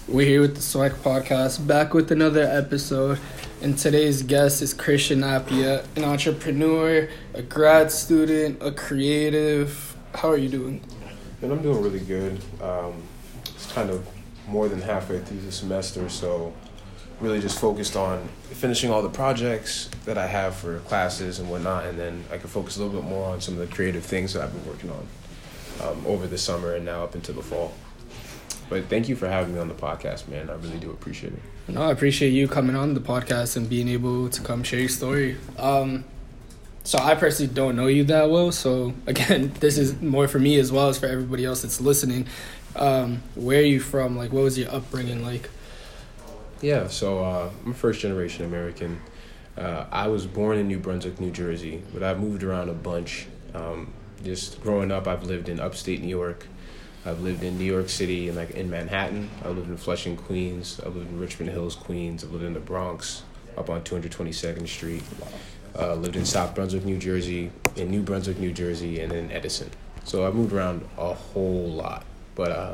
We're here with the Swag Podcast, back with another episode. And today's guest is Christian Appiah, an entrepreneur, a grad student, a creative. How are you doing? And I'm doing really good. It's kind of more than halfway through the semester, so really just focused on finishing all the projects that I have for classes and whatnot, and then I can focus a little bit more on some of the creative things that I've been working on over the summer and now up into the fall. But thank you for having me on the podcast, man. I really do appreciate it. No, I appreciate you coming on the podcast and being able to come share your story. So I personally don't know you that well. So, again, this is more for me as well as for everybody else that's listening. Where are you from? Like, what was your upbringing like? Yeah, so I'm a first-generation American. I was born in New Brunswick, New Jersey, but I've moved around a bunch. Just growing up, I've lived in upstate New York. I've lived in New York City and in Manhattan. I lived in Flushing, Queens. I lived in Richmond Hills, Queens. I lived in the Bronx, up on 222nd Street. Lived in South Brunswick, New Jersey, in New Brunswick, New Jersey, and in Edison. So I moved around a whole lot. But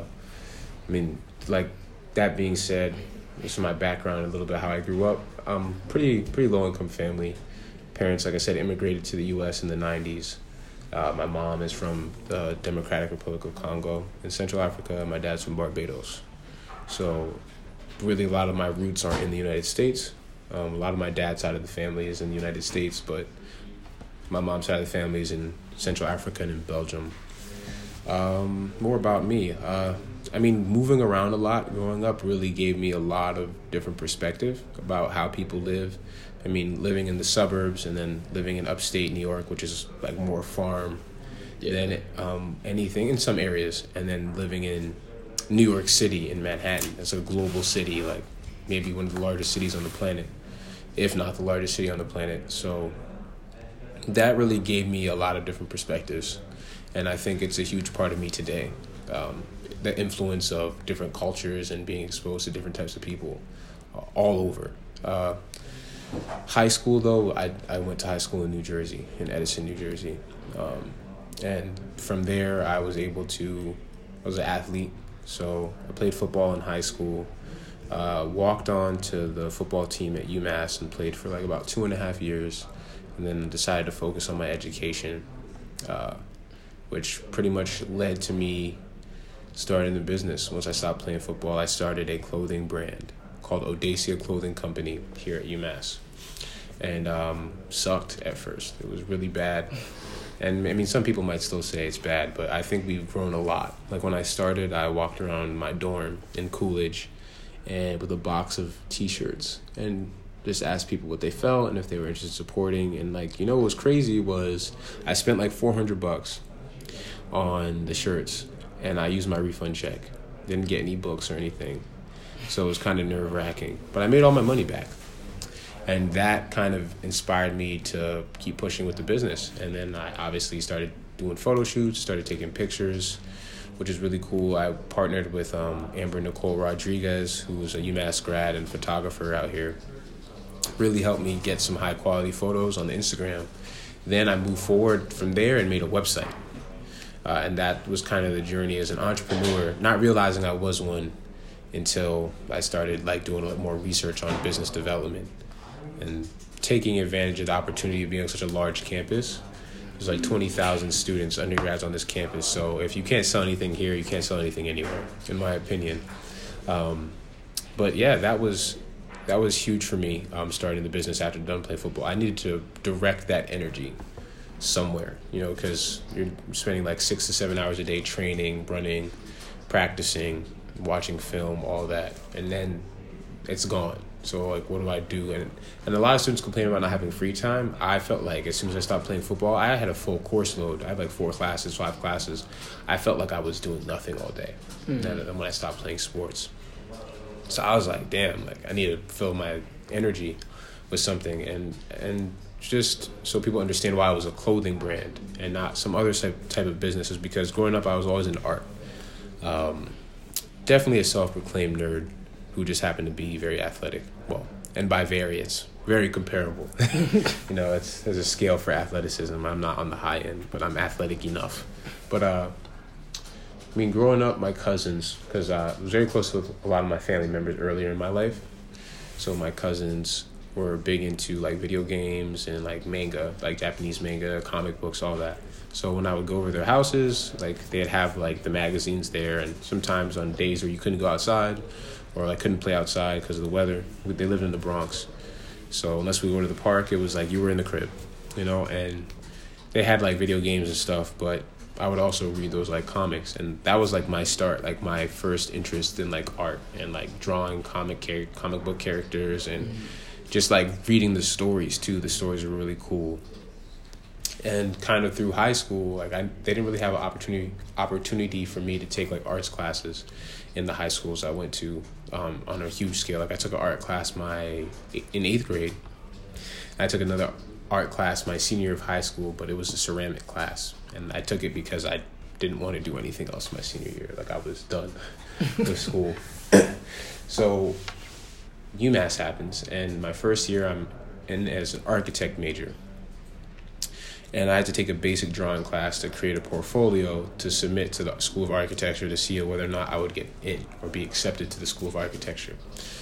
that being said, this is my background, a little bit how I grew up. I'm pretty low income family. Parents, like I said, immigrated to the U.S. in the 90s. My mom is from the Democratic Republic of Congo in Central Africa. My dad's from Barbados. So really a lot of my roots are in the United States. A lot of my dad's side of the family is in the United States, but my mom's side of the family is in Central Africa and in Belgium. More about me. Moving around a lot growing up really gave me a lot of different perspective about how people live. Living in the suburbs and then living in upstate New York, which is more farm than anything in some areas, and then living in New York City in Manhattan. It's a global city, maybe one of the largest cities on the planet, if not the largest city on the planet. So that really gave me a lot of different perspectives, and I think it's a huge part of me today. The influence of different cultures and being exposed to different types of people all over. High school, though, I went to high school in New Jersey, in Edison, New Jersey. And from there, I was an athlete. So I played football in high school, walked on to the football team at UMass and played for about 2.5 years, and then decided to focus on my education, which pretty much led to me starting the business. Once I stopped playing football, I started a clothing brand called Audacia Clothing Company here at UMass. And sucked at first. It was really bad. And some people might still say it's bad, but I think we've grown a lot. When I started, I walked around my dorm in Coolidge and with a box of T-shirts and just asked people what they felt and if they were interested in supporting. And what was crazy was I spent $400 on the shirts, and I used my refund check. Didn't get any books or anything. So it was kind of nerve-wracking. But I made all my money back. And that kind of inspired me to keep pushing with the business. And then I obviously started doing photo shoots, started taking pictures, which is really cool. I partnered with Amber Nicole Rodriguez, who's a UMass grad and photographer out here. Really helped me get some high-quality photos on the Instagram. Then I moved forward from there and made a website. And that was kind of the journey as an entrepreneur, not realizing I was one until I started doing a lot more research on business development and taking advantage of the opportunity of being on such a large campus. There's 20,000 students, undergrads on this campus. So if you can't sell anything here, you can't sell anything anywhere, in my opinion. But yeah, that was huge for me, starting the business after done playing football. I needed to direct that energy somewhere, because you're spending 6 to 7 hours a day training, running, practicing, watching film, all that, and then it's gone. So what do I do? And a lot of students complain about not having free time. I felt as soon as I stopped playing football, I had a full course load. I had 4 classes, 5 classes. I felt like I was doing nothing all day. Then when I stopped playing sports, so I was damn, I need to fill my energy with something, and just so people understand why I was a clothing brand and not some other type of business, is because growing up I was always into art. Definitely a self-proclaimed nerd who just happened to be very athletic. Well, and by variance, very comparable. There's a scale for athleticism. I'm not on the high end, but I'm athletic enough. But I mean, growing up, my cousins, because I was very close with a lot of my family members earlier in my life. So my cousins were big into like video games and like manga, like Japanese manga, comic books, all that. So when I would go over their houses, like they'd have like the magazines there, and sometimes on days where you couldn't go outside or like couldn't play outside because of the weather, they lived in the Bronx. So unless we go to the park, it was like you were in the crib, you know, and they had like video games and stuff, but I would also read those like comics, and that was like my start, like my first interest in like art and like drawing comic book characters and just like reading the stories too. The stories were really cool. And kind of through high school, like they didn't really have an opportunity for me to take like arts classes in the high schools I went to on a huge scale. Like I took an art class in 8th grade. I took another art class my senior year of high school, but it was a ceramic class, and I took it because I didn't want to do anything else my senior year. Like I was done with school. So UMass happens, and my first year I'm in as an architect major. And I had to take a basic drawing class to create a portfolio to submit to the School of Architecture to see whether or not I would get in or be accepted to the School of Architecture.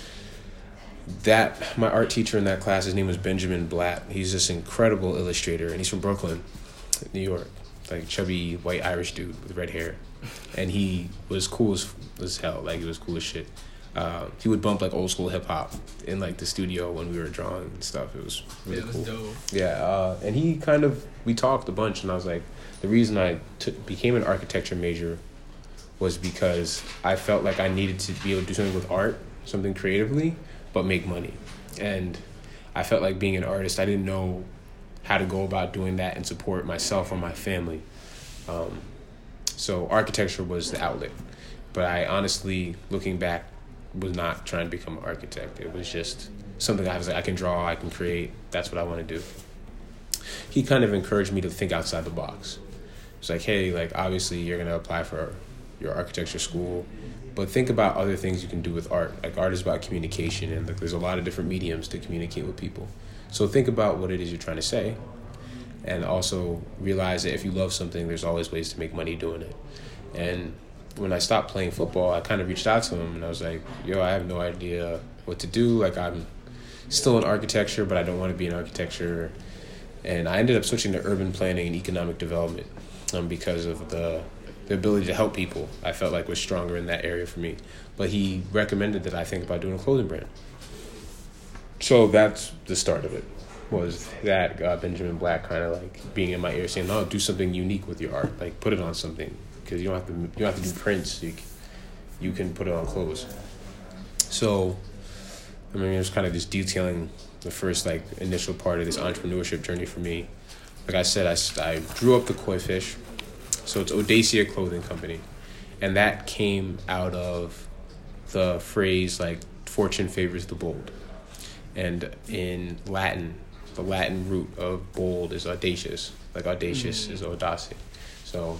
My art teacher in that class, his name was Benjamin Blatt. He's this incredible illustrator, and he's from Brooklyn, New York, like chubby white Irish dude with red hair. And he was cool as hell, like he was cool as shit. He would bump like old school hip hop in like the studio when we were drawing and stuff. It was really cool. It was dope. Yeah, and we talked a bunch, and I was like, the reason I became an architecture major was because I felt like I needed to be able to do something with art, something creatively, but make money. And I felt like being an artist, I didn't know how to go about doing that and support myself or my family. So architecture was the outlet. But I honestly, looking back, was not trying to become an architect. It was just something I was like, I can draw, I can create, that's what I want to do. He kind of encouraged me to think outside the box. It's like, hey, like obviously you're going to apply for your architecture school, but think about other things you can do with art. Like art is about communication, and like, there's a lot of different mediums to communicate with people. So think about what it is you're trying to say, and also realize that if you love something, there's always ways to make money doing it. And when I stopped playing football, I kind of reached out to him, and I was like, yo, I have no idea what to do. Like, I'm still in architecture, but I don't want to be in architecture. And I ended up switching to urban planning and economic development because of the ability to help people. I felt like was stronger in that area for me. But he recommended that I think about doing a clothing brand. So that's the start of it, was that Benjamin Blatt kind of like being in my ear saying, no, do something unique with your art. Like, put it on something. Because you don't have to do prints. You can put it on clothes. So, I mean, it was kind of just detailing the first like initial part of this entrepreneurship journey for me. Like I said, I drew up the koi fish. So it's Audacia Clothing Company, and that came out of the phrase like fortune favors the bold. And in Latin, the Latin root of bold is audacious. Like audacious is audacia. So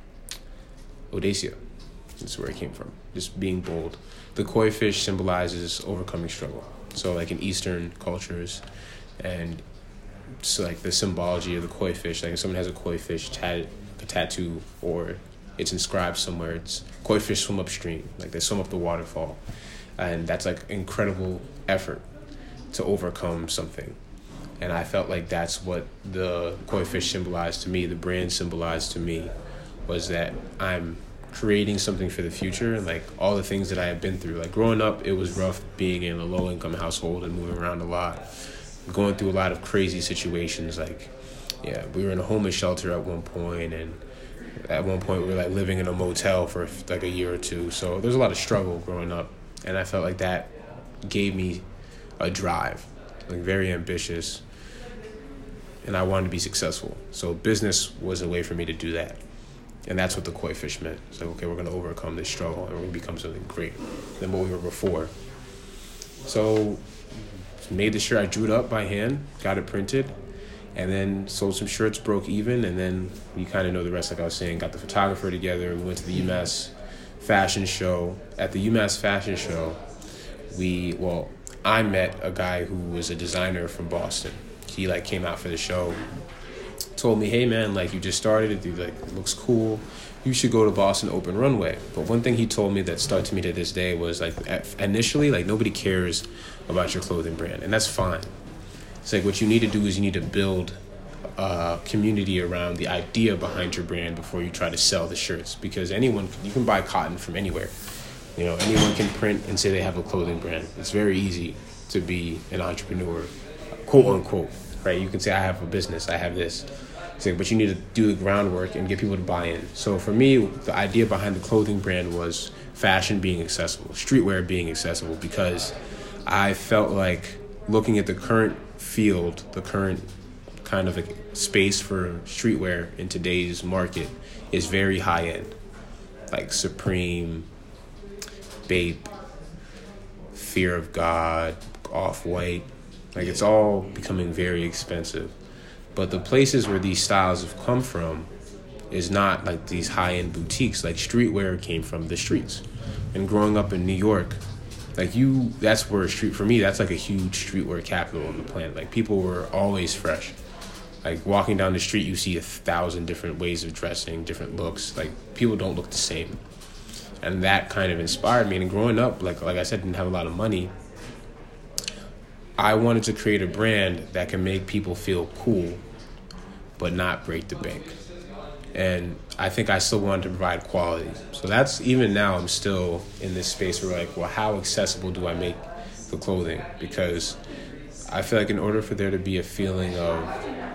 Audacia, that's where it came from, just being bold. The koi fish symbolizes overcoming struggle. So like in Eastern cultures, and so like the symbology of the koi fish, like if someone has a koi fish tattoo, or it's inscribed somewhere, it's koi fish swim upstream, like they swim up the waterfall. And that's like incredible effort to overcome something. And I felt like that's what the koi fish symbolized to me, the brand symbolized to me, was that I'm creating something for the future, and like all the things that I had been through. Like growing up, it was rough being in a low-income household and moving around a lot, going through a lot of crazy situations. Like, yeah, we were in a homeless shelter at one point, and at one point we were like living in a motel for like a year or two. So there's a lot of struggle growing up, and I felt like that gave me a drive, like very ambitious, and I wanted to be successful. So business was a way for me to do that. And that's what the koi fish meant. It's like, okay, we're going to overcome this struggle, and we're going to become something greater than what we were before. So made the shirt. I drew it up by hand, got it printed, and then sold some shirts, broke even, and then you kind of know the rest, like I was saying. Got the photographer together. We went to the UMass fashion show. At the UMass fashion show, I met a guy who was a designer from Boston. He came out for the show, told me, hey man, you just started it, dude, it looks cool. you should go to Boston Open Runway. But one thing he told me that stuck to me to this day was like, initially, like nobody cares about your clothing brand, and that's fine. It's like what you need to do is you need to build a community around the idea behind your brand before you try to sell the shirts, because you can buy cotton from anywhere. You know, anyone can print and say they have a clothing brand. It's very easy to be an entrepreneur, quote unquote, right? You can say, I have a business, I have this. It's like, but you need to do the groundwork and get people to buy in. So for me, the idea behind the clothing brand was fashion being accessible, streetwear being accessible, because I felt like looking at the current field, the current kind of space for streetwear in today's market is very high end. Like Supreme, Bape, Fear of God, Off-White. Like it's all becoming very expensive. But the places where these styles have come from is not like these high-end boutiques. Like streetwear came from the streets. And growing up in New York, that's where for me, that's like a huge streetwear capital on the planet. Like people were always fresh. Like walking down the street, you see 1,000 different ways of dressing, different looks. Like people don't look the same. And that kind of inspired me. And growing up, like I said, didn't have a lot of money. I wanted to create a brand that can make people feel cool, but not break the bank. And I think I still wanted to provide quality. So that's, even now, I'm still in this space where like, well, how accessible do I make the clothing? Because I feel like in order for there to be a feeling of,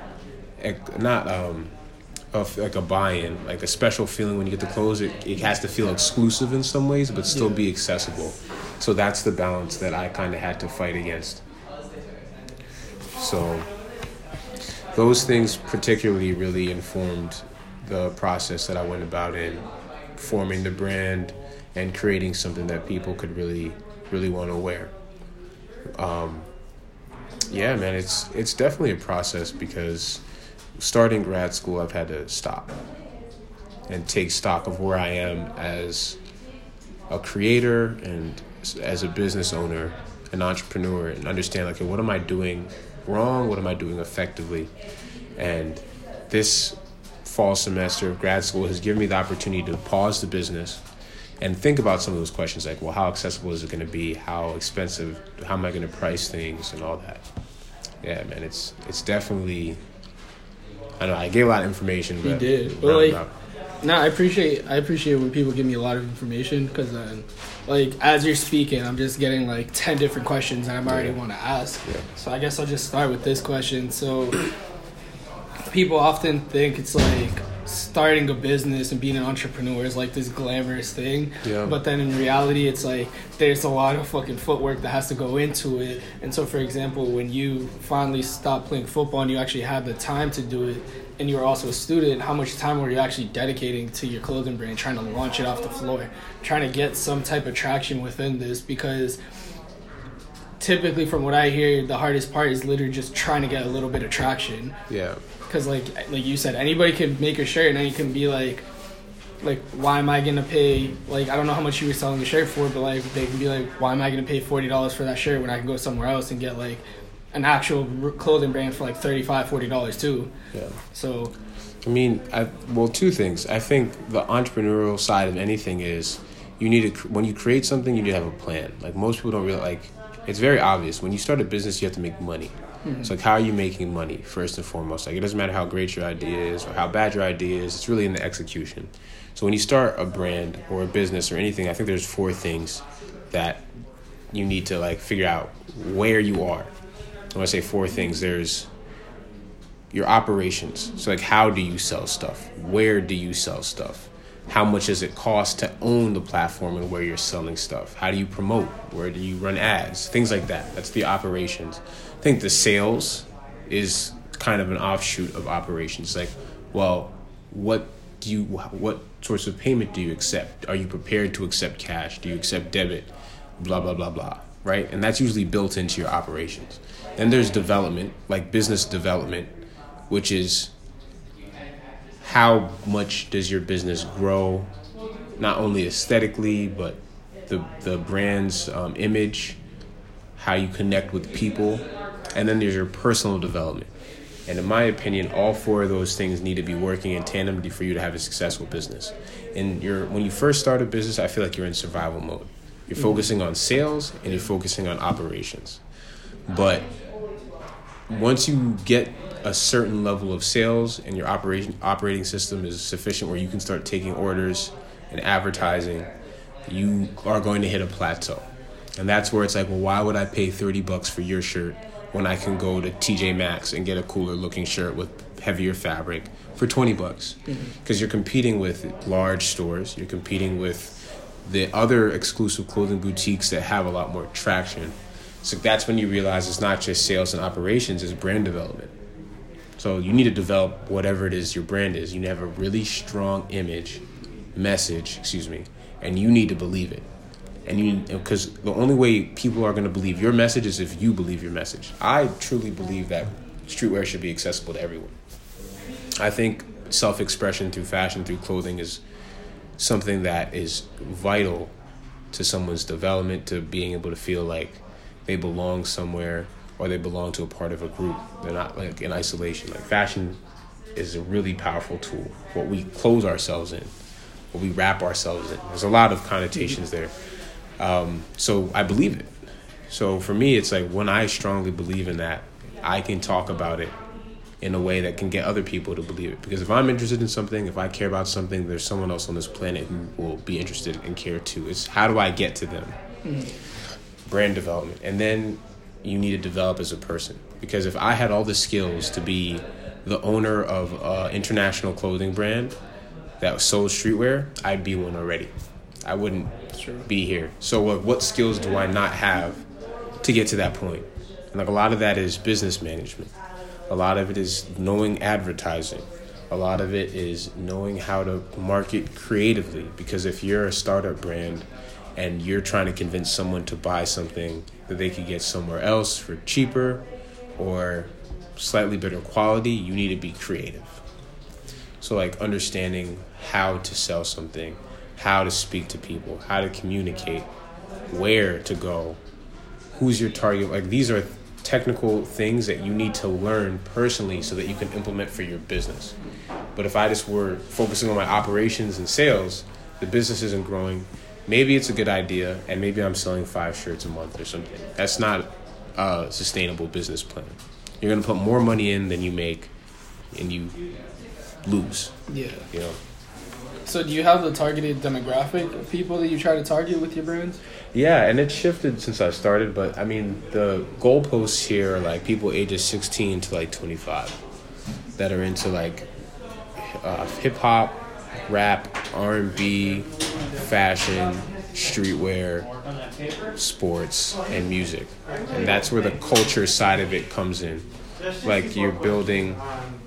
of like a buy-in, like a special feeling when you get the clothes, it has to feel exclusive in some ways, but still be accessible. So that's the balance that I kind of had to fight against. So those things particularly really informed the process that I went about in forming the brand and creating something that people could really, really want to wear. Yeah, man, it's definitely a process, because starting grad school, I've had to stop and take stock of where I am as a creator and as a business owner, an entrepreneur, and understand, like, what am I doing wrong? What am I doing effectively? And this fall semester of grad school has given me the opportunity to pause the business and think about some of those questions, like, well, how accessible is it going to be? How expensive? How am I going to price things and all that? Yeah, man, it's definitely, I know I gave a lot of information, but you did. Well, I appreciate when people give me a lot of information, because then, like, as you're speaking, I'm just getting like 10 different questions that I'm already want to ask. Yeah. So I guess I'll just start with this question. So people often think it's like starting a business and being an entrepreneur is like this glamorous thing. Yeah. But then in reality, it's like there's a lot of fucking footwork that has to go into it. And so, for example, when you finally stopped playing football and you actually had the time to do it, and you were also a student, how much time were you actually dedicating to your clothing brand, trying to launch it off the floor, trying to get some type of traction within this? Because typically, from what I hear, the hardest part is literally just trying to get a little bit of traction. Yeah. Because, like you said, anybody can make a shirt, and then you can be like, why am I going to pay, like, I don't know how much you were selling the shirt for, but, like, they can be like, why am I going to pay $40 for that shirt when I can go somewhere else and get, like, an actual clothing brand for, like, $35, $40 too? Yeah. So, I mean, two things. I think the entrepreneurial side of anything is you need to, when you create something, you need to have a plan. Like, most people don't really, like, it's very obvious. When you start a business, you have to make money. Mm-hmm. So, like, how are you making money, first and foremost? Like, it doesn't matter how great your idea is or how bad your idea is. It's really in the execution. So when you start a brand or a business or anything, I think there's 4 things that you need to, like, figure out where you are. When I say 4 things, there's your operations. So, like, how do you sell stuff? Where do you sell stuff? How much does it cost to own the platform and where you're selling stuff? How do you promote? Where do you run ads? Things like that. That's the operations. I think the sales is kind of an offshoot of operations. Like, well, what sorts of payment do you accept? Are you prepared to accept cash? Do you accept debit? Blah, blah, blah, blah, right? And that's usually built into your operations. Then there's development, like business development, which is how much does your business grow, not only aesthetically, but the brand's image, how you connect with people. And then there's your personal development. And in my opinion, all 4 of those things need to be working in tandem for you to have a successful business. And when you first start a business, I feel like you're in survival mode. You're focusing on sales and you're focusing on operations. But once you get a certain level of sales and your operating system is sufficient where you can start taking orders and advertising, you are going to hit a plateau. And that's where it's like, well, why would I pay $30 for your shirt when I can go to TJ Maxx and get a cooler looking shirt with heavier fabric for $20? Because you're competing with large stores, you're competing with the other exclusive clothing boutiques that have a lot more traction. So that's when you realize it's not just sales and operations, it's brand development. So you need to develop whatever it is your brand is. You need to have a really strong message, and you need to believe it. And because the only way people are going to believe your message is if you believe your message. I truly believe that streetwear should be accessible to everyone. I think self-expression through fashion, through clothing is something that is vital to someone's development, to being able to feel like they belong somewhere or they belong to a part of a group. They're not like in isolation. Like fashion is a really powerful tool. What we clothe ourselves in, what we wrap ourselves in. There's a lot of connotations there. So I believe it. So for me, it's like when I strongly believe in that, I can talk about it in a way that can get other people to believe it. Because if I'm interested in something, if I care about something, there's someone else on this planet who will be interested and care too. It's how do I get to them? Brand development. And then you need to develop as a person. Because if I had all the skills to be the owner of an international clothing brand that sold streetwear, I'd be one already. I wouldn't be here. So what skills do I not have to get to that point? And like a lot of that is business management. A lot of it is knowing advertising. A lot of it is knowing how to market creatively. Because if you're a startup brand and you're trying to convince someone to buy something that they could get somewhere else for cheaper or slightly better quality, you need to be creative. So like understanding how to sell something, how to speak to people, how to communicate, where to go, who's your target. Like these are technical things that you need to learn personally so that you can implement for your business. But if I just were focusing on my operations and sales, the business isn't growing. Maybe it's a good idea, and maybe I'm selling 5 shirts a month or something. That's not a sustainable business plan. You're going to put more money in than you make, and you lose. Yeah. You know. So do you have the targeted demographic of people that you try to target with your brands? Yeah, and it's shifted since I started, but I mean, the goalposts here are like people ages 16 to like 25 that are into like hip-hop, rap, R&B, fashion, streetwear, sports, and music. And that's where the culture side of it comes in. Like you're building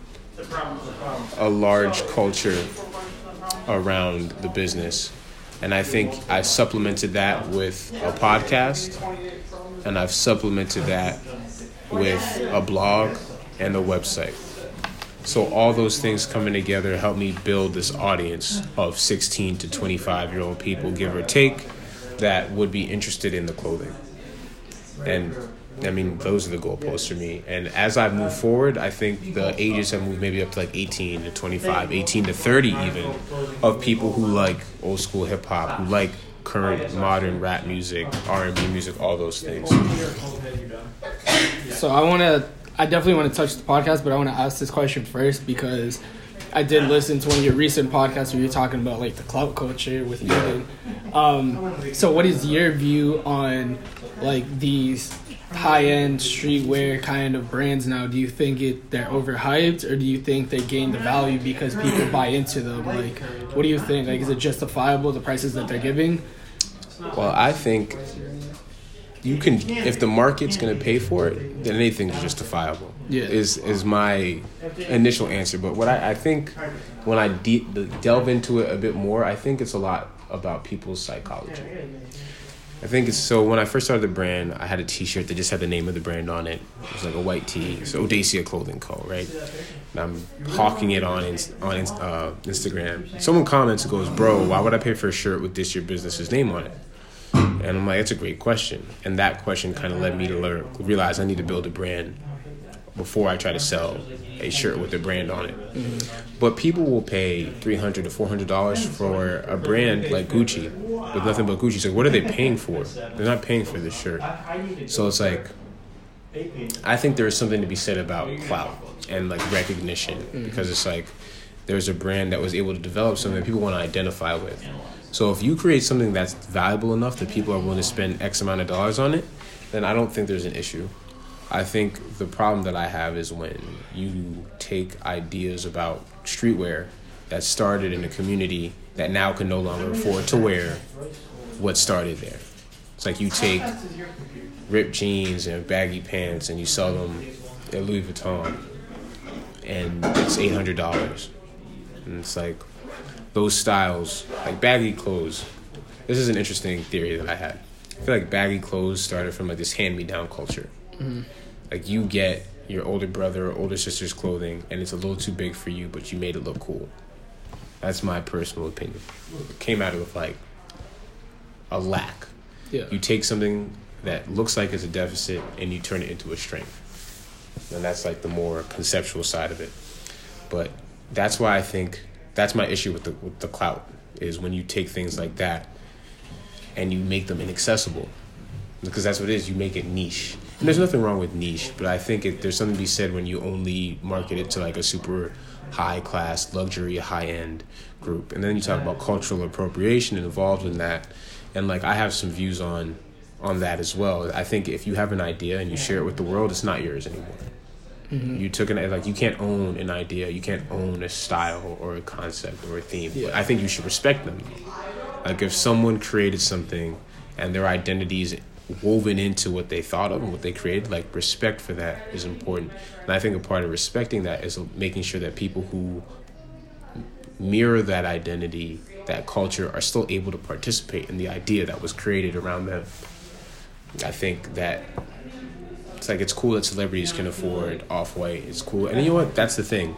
a large culture around the business. And I think I supplemented that with a podcast, and I've supplemented that with a blog and a website. So all those things coming together help me build this audience of 16 to 25-year-old people, give or take, that would be interested in the clothing. And I mean, those are the goalposts for me. And as I move forward, I think the ages have moved maybe up to like 18 to 25, 18 to 30 even, of people who like old school hip hop, who like current modern rap music, R&B music, all those things. So I definitely want to touch the podcast, but I want to ask this question first because I did listen to one of your recent podcasts where you're talking about like the clout culture with Ethan. So what is your view on like these high-end streetwear kind of brands now? Do you think they're overhyped, or do you think they gain the value because people buy into them? Like, what do you think? Like, is it justifiable, the prices that they're giving? Well, I think you can, if the market's going to pay for it, then anything's justifiable. Yeah, is my initial answer. But what I think when I delve into it a bit more, I think it's a lot about people's psychology. I think it's so. When I first started the brand, I had a T-shirt that just had the name of the brand on it. It was like a white tee. It's Audacia Clothing Co. Right? And I'm hawking it on Instagram. Someone comments and goes, "Bro, why would I pay for a shirt with your business's name on it?" And I'm like, "That's a great question." And that question kind of led me to realize I need to build a brand before I try to sell a shirt with a brand on it. But people will pay $300 to $400 for a brand like Gucci with nothing but Gucci. So what are they paying for? They're not paying for this shirt. So it's like, I think there is something to be said about clout and like recognition, because it's like there's a brand that was able to develop something that people want to identify with. So if you create something that's valuable enough that people are willing to spend X amount of dollars on it, then I don't think there's an issue. I think the problem that I have is when you take ideas about streetwear that started in a community that now can no longer afford to wear what started there. It's like you take ripped jeans and baggy pants and you sell them at Louis Vuitton and it's $800. And it's like those styles, like baggy clothes. This is an interesting theory that I had. I feel like baggy clothes started from like this hand-me-down culture. Like you get your older brother or older sister's clothing and it's a little too big for you, but you made it look cool. That's my personal opinion. It came out of like a lack. Yeah. You take something that looks like it's a deficit and you turn it into a strength. And that's like the more conceptual side of it. But that's why I think that's my issue with the clout, is when you take things like that and you make them inaccessible. Because that's what it is, you make it niche. And there's nothing wrong with niche, but I think there's something to be said when you only market it to like a super high-class, luxury, high-end group. And then you talk about cultural appropriation involved in that. And like I have some views on that as well. I think if you have an idea and you share it with the world, it's not yours anymore. You took you can't own an idea, you can't own a style or a concept or a theme. Yeah. I think you should respect them. Like if someone created something and their identity is woven into what they thought of and what they created, like respect for that is important. And I think a part of respecting that is making sure that people who mirror that identity, that culture, are still able to participate in the idea that was created around them. I think that it's like it's cool that celebrities can afford Off-White. It's cool. And you know what? That's the thing.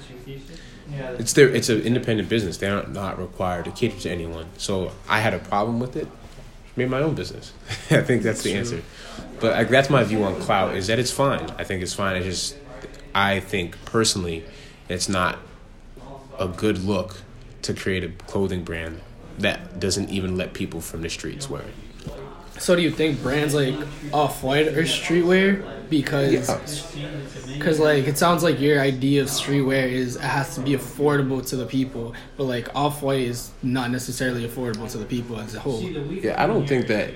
It's an independent business. They're not required to cater to anyone. So I had a problem with it. Made my own business. I think that's the answer. But that's my view on clout, is that it's fine. I think it's fine. I think personally it's not a good look to create a clothing brand that doesn't even let people from the streets wear it. So do you think brands like Off-White are streetwear? Because like it sounds like your idea of streetwear is it has to be affordable to the people, but like Off-White is not necessarily affordable to the people as a whole. Yeah, I don't think that.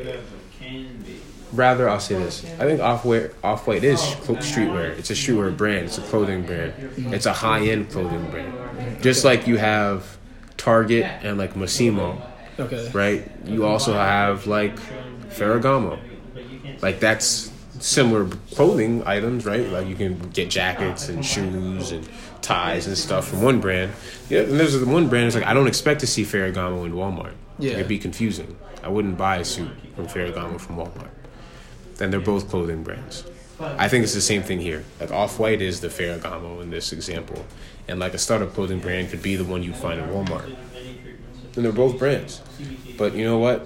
Rather, I'll say this. I think Off-White is streetwear. It's a streetwear brand. It's a clothing brand. It's a high-end clothing brand. Just like you have Target and like Massimo. Okay. Right? You also have like Ferragamo. Like that's similar clothing items, right? Like you can get jackets and shoes and ties and stuff from one brand. Yeah, and there's one brand that's like, I don't expect to see Ferragamo in Walmart. Yeah. It'd be confusing. I wouldn't buy a suit from Ferragamo from Walmart. And they're both clothing brands. I think it's the same thing here. Like Off-White is the Ferragamo in this example. And like a startup clothing brand could be the one you find at Walmart. And they're both brands. But you know what?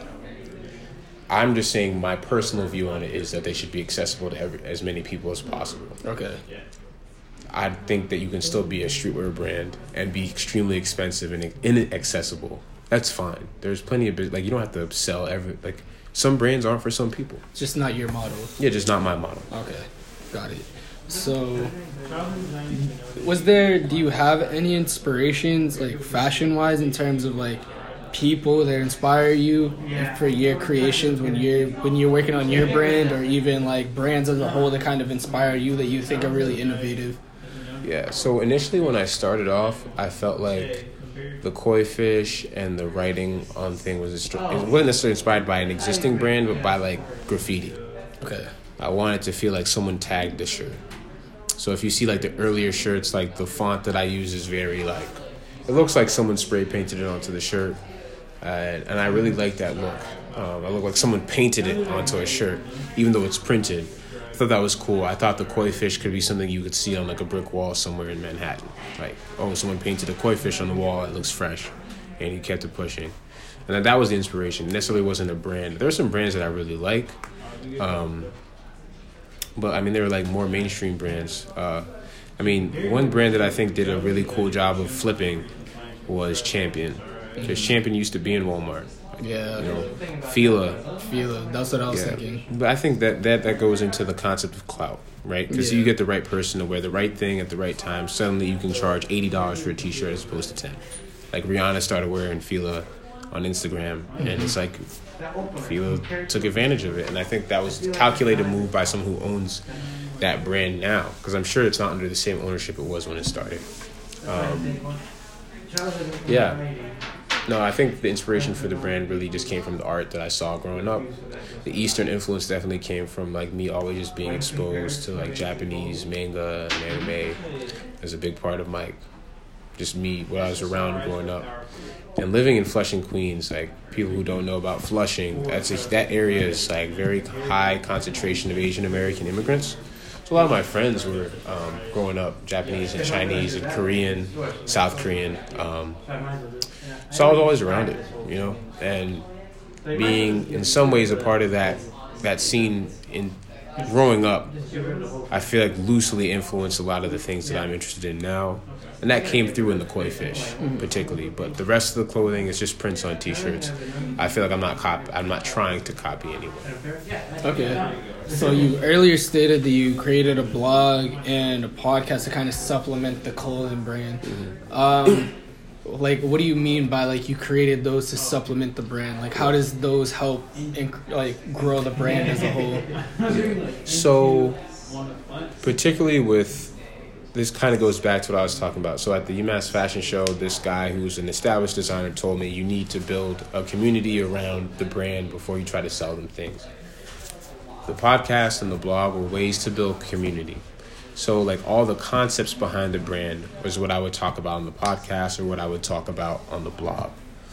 I'm just saying my personal view on it is that they should be accessible to as many people as possible. Okay. I think that you can still be a streetwear brand and be extremely expensive and inaccessible. That's fine. There's plenty of like you don't have to sell like some brands aren't for some people. Just not your model. Yeah, just not my model. Okay, got it. So, do you have any inspirations like fashion-wise in terms of like people that inspire you for your creations when you're working on your brand, or even like brands as a whole that kind of inspire you that you think are really innovative? Yeah, so initially when I started off, I felt like the koi fish and the writing on thing it wasn't necessarily inspired by an existing brand, but by like graffiti. Okay. I wanted to feel like someone tagged the shirt. So if you see like the earlier shirts, like the font that I use is very like, it looks like someone spray painted it onto the shirt. And I really like that look. I look like someone painted it onto a shirt, even though it's printed. I thought that was cool. I thought the koi fish could be something you could see on like a brick wall somewhere in Manhattan. Like, oh, someone painted a koi fish on the wall. It looks fresh. And he kept it pushing. And then that was the inspiration. It necessarily wasn't a brand. There are some brands that I really like. but I mean, they were like more mainstream brands. I mean, one brand that I think did a really cool job of flipping was Champion. Because Champion used to be in Walmart. Yeah. You know, Fila. That's what I was thinking. But I think that goes into the concept of clout, right? Because you get the right person to wear the right thing at the right time. Suddenly you can charge $80 for a T-shirt as opposed to 10. Like Rihanna started wearing Fila on Instagram, and it's like Fila took advantage of it. And I think that was a calculated move by someone who owns that brand now, because I'm sure it's not under the same ownership it was when it started. No, I think the inspiration for the brand really just came from the art that I saw growing up. The Eastern influence definitely came from like me always just being exposed to like Japanese manga and anime as a big part of my just me, what I was around growing up. And living in Flushing, Queens, like people who don't know about Flushing, that area is like very high concentration of Asian American immigrants. So a lot of my friends were growing up Japanese and Chinese and Korean, South Korean. So I was always around it, you know, and being in some ways a part of that scene in growing up, I feel like loosely influenced a lot of the things that I'm interested in now. And that came through in the Koi Fish, particularly. But the rest of the clothing is just prints on T-shirts. I feel like I'm not trying to copy anyone. Okay. So you earlier stated that you created a blog and a podcast to kind of supplement the clothing brand. Like, what do you mean by, like, you created those to supplement the brand? Like, how does those help, grow the brand as a whole? So, particularly with... This kind of goes back to what I was talking about. So at the UMass Fashion Show, this guy who's an established designer told me you need to build a community around the brand before you try to sell them things. The podcast and the blog were ways to build community. So like all the concepts behind the brand was what I would talk about on the podcast or what I would talk about on the blog.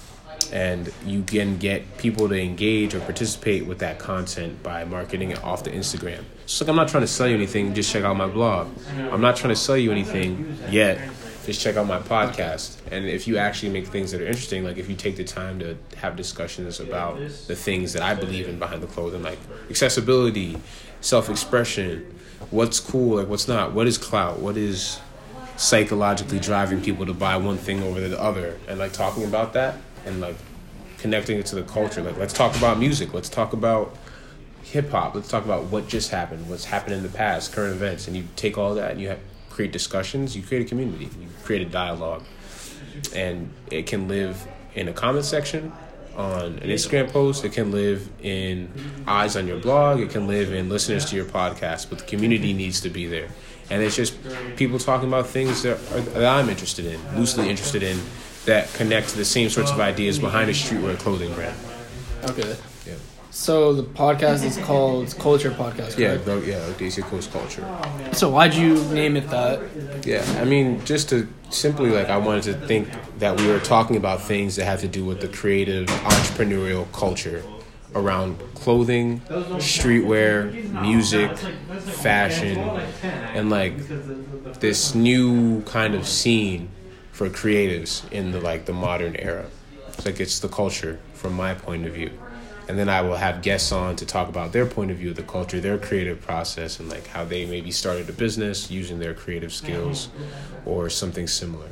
And you can get people to engage or participate with that content by marketing it off the Instagram. So like, I'm not trying to sell you anything, just check out my blog. I'm not trying to sell you anything yet, just check out my podcast. And if you actually make things that are interesting, like if you take the time to have discussions about the things that I believe in behind the clothing, like accessibility, self-expression, what's cool, like what's not, what is clout, what is psychologically driving people to buy one thing over the other, and like talking about that and like connecting it to the culture. Like let's talk about music, let's talk about hip-hop, let's talk about what just happened, what's happened in the past, current events, and you take all that and you create discussions, you create a community, you create a dialogue. And it can live in a comment section on an Instagram post, it can live in eyes on your blog, it can live in listeners to your podcast, but the community needs to be there. And it's just people talking about things that I'm interested in, loosely interested in, that connect to the same sorts of ideas behind a streetwear clothing brand. Okay. Yeah. So the podcast is called Culture Podcast, correct? Yeah, Daisy Coast Culture. So why'd you name it that? Yeah, I mean, just to simply, like, I wanted to think that we were talking about things that have to do with the creative, entrepreneurial culture around clothing, streetwear, music, fashion, and, like, this new kind of scene for creatives in the modern era. It's like it's the culture from my point of view. And then I will have guests on to talk about their point of view of the culture, their creative process, and like how they maybe started a business using their creative skills or something similar.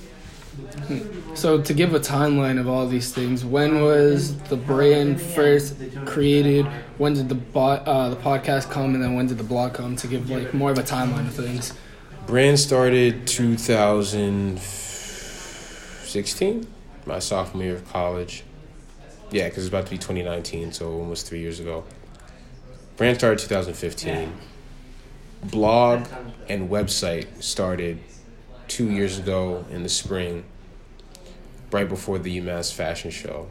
So to give a timeline of all these things, when was the brand first created? When did the podcast come, and then when did the blog come? To give like more of a timeline of things. Brand started 2016, my sophomore year of college. Yeah, because it's about to be 2019, so almost 3 years ago. Brand started 2015. Blog and website started 2 years ago in the spring, right before the UMass Fashion Show.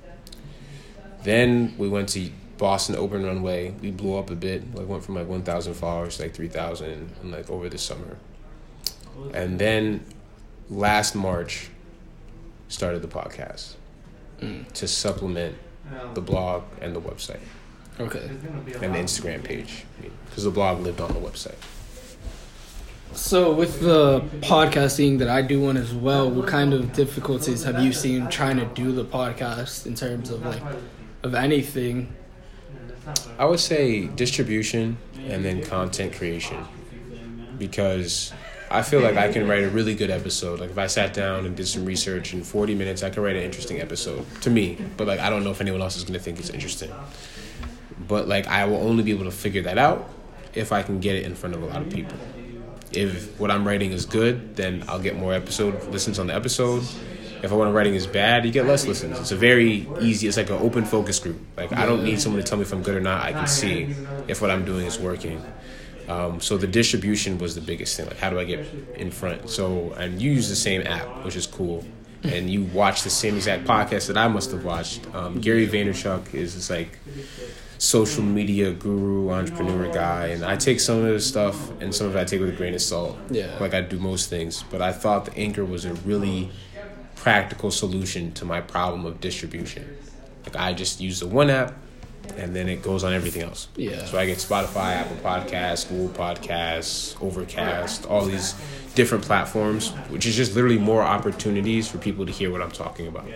Then we went to Boston Open Runway. We blew up a bit. Like went from 1,000 followers to 3,000 over the summer. And then last March started the podcast to supplement the blog and the website. Okay. And the Instagram page, because the blog lived on the website. So with the podcasting that I do one as well, what kind of difficulties have you seen trying to do the podcast in terms of of anything? I would say distribution and then content creation. Because I feel like I can write a really good episode. Like if I sat down and did some research in 40 minutes, I could write an interesting episode to me. But like I don't know if anyone else is going to think it's interesting. But like I will only be able to figure that out if I can get it in front of a lot of people. If what I'm writing is good, then I'll get more listens on the episode. If what I'm writing is bad, you get less listens. It's a very easy, it's like an open focus group. Like I don't need someone to tell me if I'm good or not. I can see if what I'm doing is working. So the distribution was the biggest thing. Like how do I get in front? So, and you use the same app, which is cool. And you watch the same exact podcast that I must have watched. Gary Vaynerchuk is this like social media guru, entrepreneur guy, and I take some of his stuff and some of it I take with a grain of salt. Yeah. Like I do most things. But I thought the Anchor was a really practical solution to my problem of distribution. Like I just use the one app and then it goes on everything else. Yeah. So I get Spotify, Apple Podcasts, Google Podcasts, Overcast, all these different platforms, which is just literally more opportunities for people to hear what I'm talking about.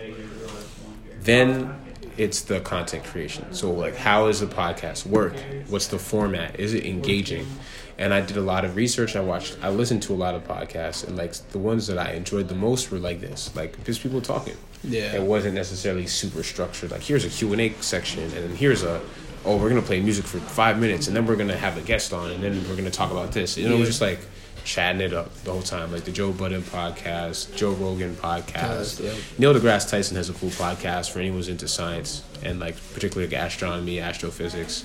Then it's the content creation. So like how does the podcast work? What's the format? Is it engaging? And I did a lot of research. I listened to a lot of podcasts, and like the ones that I enjoyed the most were like this, like just people talking. Yeah. It wasn't necessarily super structured. Like here's a Q&A section, and then here's we're gonna play music for 5 minutes, and then we're gonna have a guest on, and then we're gonna talk about this. You know, it was just like chatting it up the whole time, like the Joe Budden podcast, Joe Rogan podcast. Neil deGrasse Tyson has a cool podcast for anyone who's into science and like particularly like astronomy, astrophysics.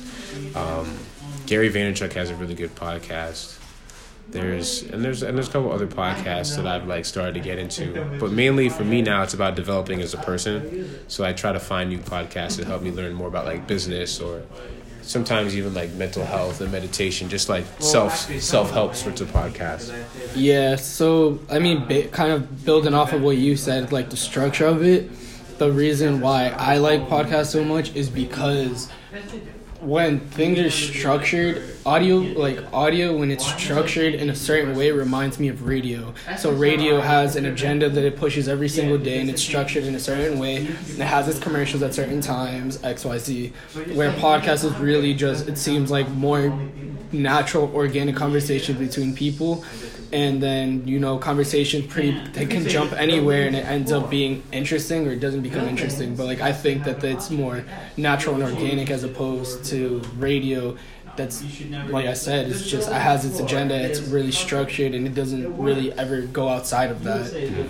Gary Vaynerchuk has a really good podcast. There's a couple other podcasts that I've like started to get into, but mainly for me now it's about developing as a person. So I try to find new podcasts that help me learn more about like business or sometimes even like mental health and meditation, just like self-help sorts of podcasts. Yeah, so I mean, kind of building off of what you said, like the structure of it, the reason why I like podcasts so much is because when things are structured, audio when it's structured in a certain way reminds me of radio. So radio has an agenda that it pushes every single day, and it's structured in a certain way, and it has its commercials at certain times, XYZ. Where podcast is really just, it seems like more natural, organic conversation between people. And then, you know, conversation they can jump anywhere and it ends up being interesting or it doesn't become interesting. But like I think that it's more natural and organic as opposed to radio. That's, like I said, it's just, it has its agenda, it's really structured, and it doesn't really ever go outside of that.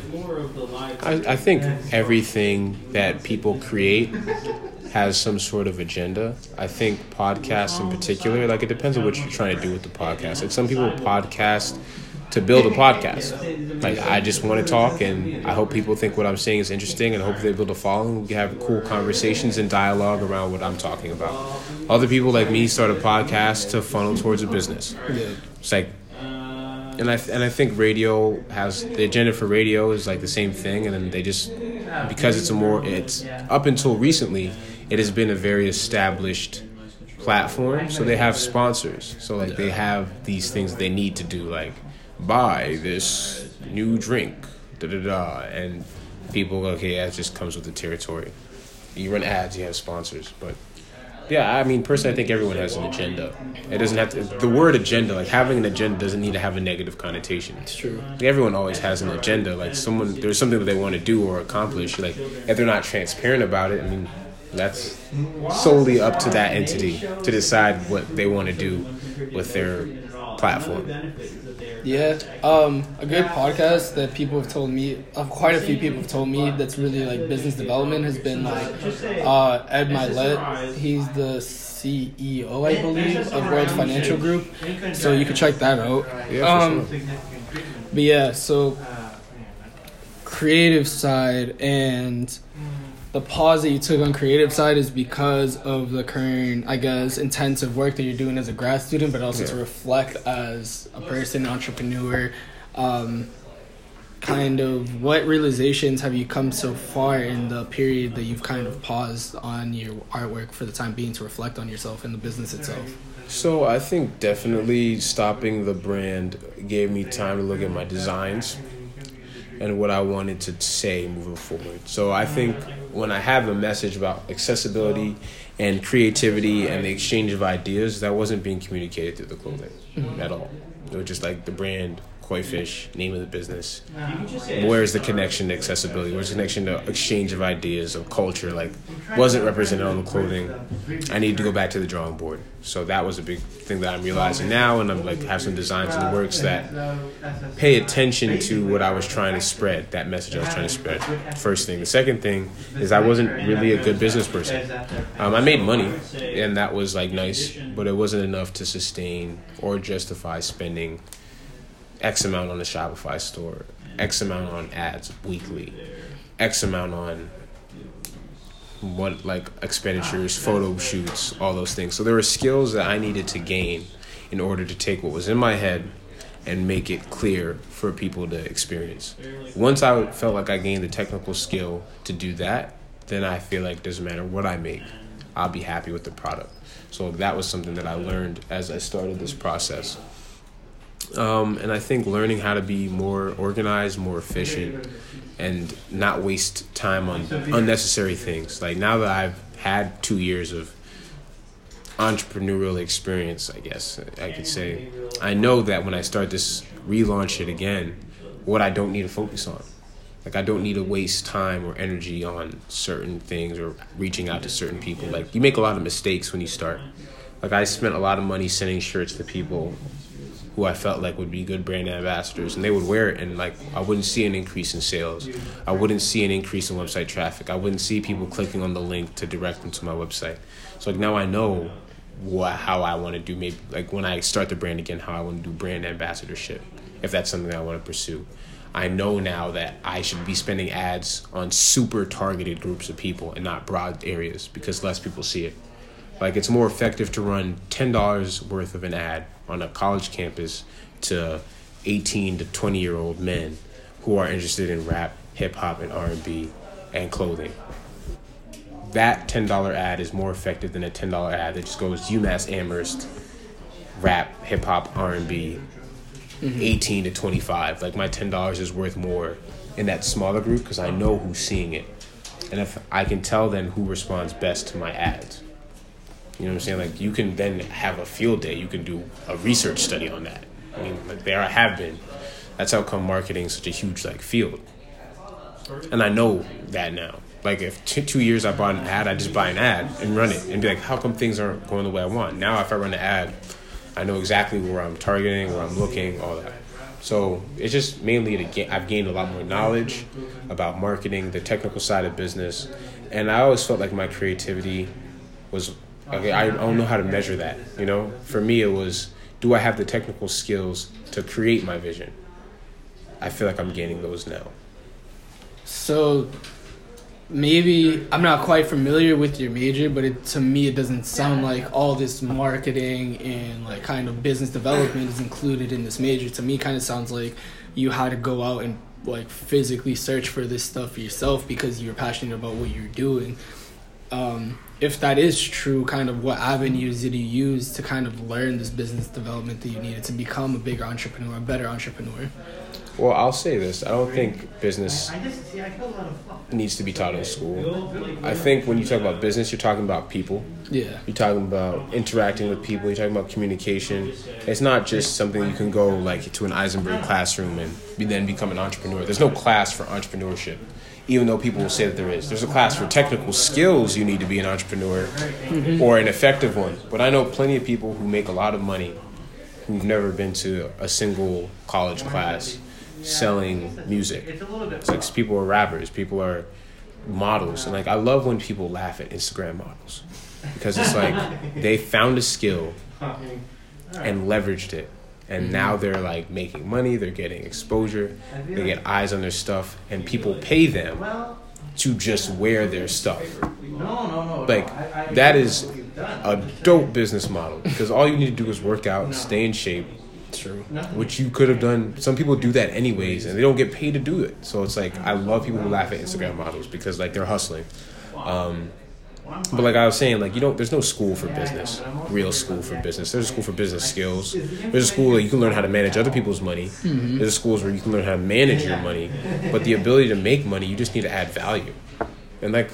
I think everything that people create has some sort of agenda. I think podcasts in particular, like it depends on what you're trying to do with the podcast. Like some people podcast to build a podcast. Like I just want to talk, and I hope people think what I'm saying is interesting, and I hope they build a following. We can have cool conversations and dialogue around what I'm talking about. Other people like me start a podcast to funnel towards a business. Yeah. It's like, and I think radio has the agenda for radio is like the same thing, and then they just, because it's up until recently, it has been a very established platform, so they have sponsors. So like they have these things that they need to do, like buy this new drink, and people go, okay, that just comes with the territory. You run ads, you have sponsors, but yeah, I mean, personally, I think everyone has an agenda. It doesn't have to, the word agenda, like having an agenda doesn't need to have a negative connotation. It's true. Like, everyone always has an agenda. Like there's something that they want to do or accomplish. Like if they're not transparent about it, I mean, that's solely up to that entity to decide what they want to do with their platform. Yeah, a good podcast that people have told me, quite a few people have told me that's really like business development has been like Ed Mylett. He's the CEO, I believe, of World Financial Group. So you can check that out. Yeah, for sure. But yeah, so creative side and the pause that you took on creative side is because of the current, I guess, intensive work that you're doing as a grad student, but also to reflect as a person, entrepreneur. Kind of what realizations have you come so far in the period that you've kind of paused on your artwork for the time being to reflect on yourself and the business itself? So I think definitely stopping the brand gave me time to look at my designs and what I wanted to say moving forward. So I think when I have a message about accessibility and creativity and the exchange of ideas, that wasn't being communicated through the clothing at all. It was just like the brand, Koi Fish, name of the business. Where's the connection to accessibility? Where's the connection to exchange of ideas, of culture? Like, wasn't represented on the clothing. I need to go back to the drawing board. So that was a big thing that I'm realizing now, and I'm like have some designs in the works that pay attention to what I was trying to spread, that message I was trying to spread. First thing. The second thing is I wasn't really a good business person. I made money, and that was like nice, but it wasn't enough to sustain or justify spending X amount on the Shopify store, X amount on ads weekly, X amount on what like expenditures, photo shoots, all those things. So there were skills that I needed to gain in order to take what was in my head and make it clear for people to experience. Once I felt like I gained the technical skill to do that, then I feel like it doesn't matter what I make, I'll be happy with the product. So that was something that I learned as I started this process. And I think learning how to be more organized, more efficient, and not waste time on unnecessary things. Like now that I've had 2 years of entrepreneurial experience, I guess I could say, I know that when I start this, relaunch it again, what I don't need to focus on. Like I don't need to waste time or energy on certain things or reaching out to certain people. Like you make a lot of mistakes when you start. Like I spent a lot of money sending shirts to people who I felt like would be good brand ambassadors, and they would wear it, and like I wouldn't see an increase in sales. I wouldn't see an increase in website traffic. I wouldn't see people clicking on the link to direct them to my website. So like now I know how I want to do, maybe like when I start the brand again, how I want to do brand ambassadorship, if that's something I want to pursue. I know now that I should be spending ads on super targeted groups of people and not broad areas because less people see it. Like it's more effective to run $10 worth of an ad on a college campus to 18 to 20-year-old men who are interested in rap, hip-hop, and R&B and clothing. That $10 ad is more effective than a $10 ad that just goes UMass Amherst, rap, hip-hop, R&B, 18 to 25. Like my $10 is worth more in that smaller group because I know who's seeing it. And if I can tell then who responds best to my ads. You know what I'm saying? Like, you can then have a field day. You can do a research study on that. I mean, like, there have been. That's how come marketing is such a huge, like, field. And I know that now. Like, if 2 years I bought an ad, I just buy an ad and run it and be like, how come things aren't going the way I want? Now, if I run an ad, I know exactly where I'm targeting, where I'm looking, all that. So it's just mainly I've gained a lot more knowledge about marketing, the technical side of business. And I always felt like my creativity was... Okay, I don't know how to measure that, you know? For me, it was, do I have the technical skills to create my vision? I feel like I'm gaining those now. So, maybe, I'm not quite familiar with your major, but to me, it doesn't sound like all this marketing and, like, kind of business development is included in this major. To me, it kind of sounds like you had to go out and, like, physically search for this stuff for yourself because you're passionate about what you're doing. If that is true, kind of what avenues did you use to kind of learn this business development that you needed to become a bigger entrepreneur, a better entrepreneur? Well, I'll say this. I don't think business needs to be taught in school. I think when you talk about business, you're talking about people. Yeah. You're talking about interacting with people. You're talking about communication. It's not just something you can go like to an Eisenberg classroom and then become an entrepreneur. There's no class for entrepreneurship, even though people will say that there is. There's a class for technical skills you need to be an entrepreneur or an effective one. But I know plenty of people who make a lot of money who've never been to a single college class selling music. It's like people are rappers, people are models. And like I love when people laugh at Instagram models because it's like they found a skill and leveraged it. And now they're like making money, they're getting exposure, they get eyes on their stuff, and people pay them to just wear their stuff. Like, that is a dope business model because all you need to do is work out, stay in shape. True. Which you could have done. Some people do that anyways, and they don't get paid to do it. So it's like, I love people who laugh at Instagram models because like they're hustling. But like I was saying, like there's no school for business, real school for business. There's a school for business skills. There's a school where you can learn how to manage other people's money. There's schools where you can learn how to manage your money. But the ability to make money, you just need to add value. And like,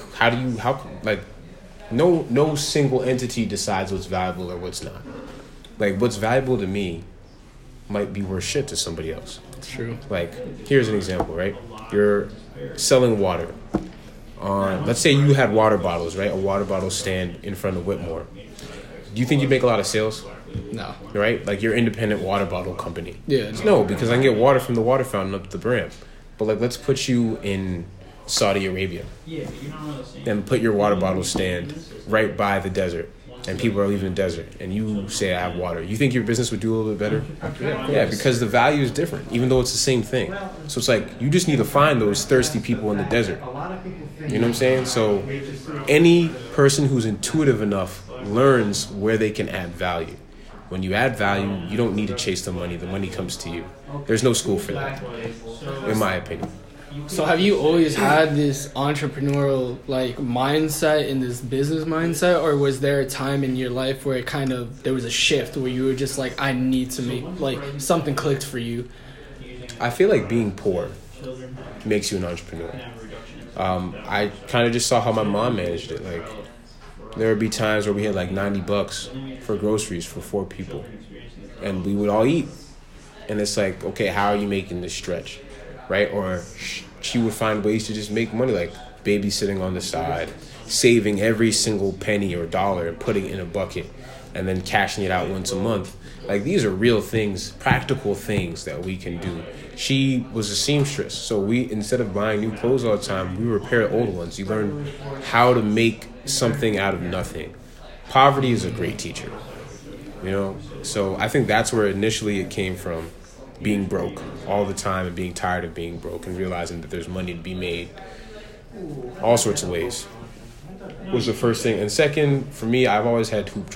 no single entity decides what's valuable or what's not. Like, what's valuable to me might be worth shit to somebody else. It's true. Like, here's an example, right? You're selling water. Let's say you had water bottles, right? A water bottle stand in front of Whitmore. Do you think you'd make a lot of sales? No. Right? Like, you're independent water bottle company. Yeah. No, because I can get water from the water fountain up to the brim. But, like, let's put you in Saudi Arabia and put your water bottle stand right by the desert. And people are leaving the desert, and you say, I have water. You think your business would do a little bit better? Yeah, because the value is different, even though it's the same thing. So it's like, you just need to find those thirsty people in the desert. You know what I'm saying? So any person who's intuitive enough learns where they can add value. When you add value, you don't need to chase the money. The money comes to you. There's no school for that, in my opinion. So have you always had this entrepreneurial like mindset and this business mindset, or was there a time in your life where there was a shift where you were just like, I need to make, like, something clicked for you? I feel like being poor makes you an entrepreneur. I kind of just saw how my mom managed it. Like, there would be times where we had like $90 for groceries for 4 people, and we would all eat. And it's like, okay, how are you making this stretch? Right? Or she would find ways to just make money, like babysitting on the side, saving every single penny or dollar and putting it in a bucket, and then cashing it out once a month. Like, these are real things, practical things that we can do. She was a seamstress, so we, instead of buying new clothes all the time, we repair old ones. You learn how to make something out of nothing. Poverty is a great teacher, you know? So I think that's where initially it came from. Being broke all the time and being tired of being broke and realizing that there's money to be made all sorts of ways was the first thing. And second, for me, I've always had football